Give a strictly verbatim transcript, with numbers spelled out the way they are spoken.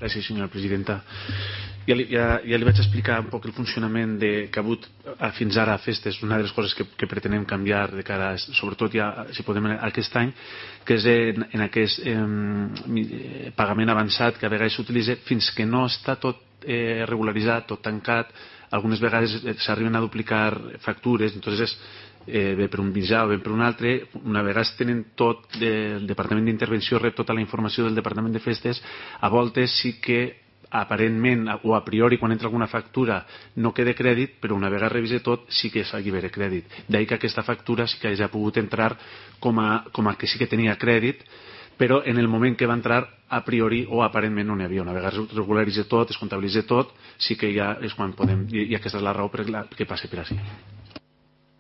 Gràcies, senyora presidenta. Ja li, ja, ja li vaig explicar un poc el funcionament de, que ha hagut fins ara a festes, una de les coses que, que pretenem canviar de cara, sobretot ja, si podem, aquest any, que és en, en aquest eh, pagament avançat que a vegades s'utilitza fins que no està tot eh, regularitzat, tot tancat. Algunes vegades s'arriben a duplicar factures, entonces eh, bé per un mitjà o bé per un altre, una vegada tenen tot del Departament d'Intervenció, rep tota la informació del Departament de Festes, a voltes sí que aparentment o a priori quan entra alguna factura no queda crèdit, però una vegada revise tot sí que s'allibera crèdit. D'ahir que aquesta factura sí que ja ha pogut entrar com a, com a que sí que tenia crèdit, però en el moment que va entrar a priori o aparentment no n'hi havia. Una vegada es regularitza tot, es comptabilitza tot, sí que ja és quan podem, i aquesta és la raó per la que passa per així.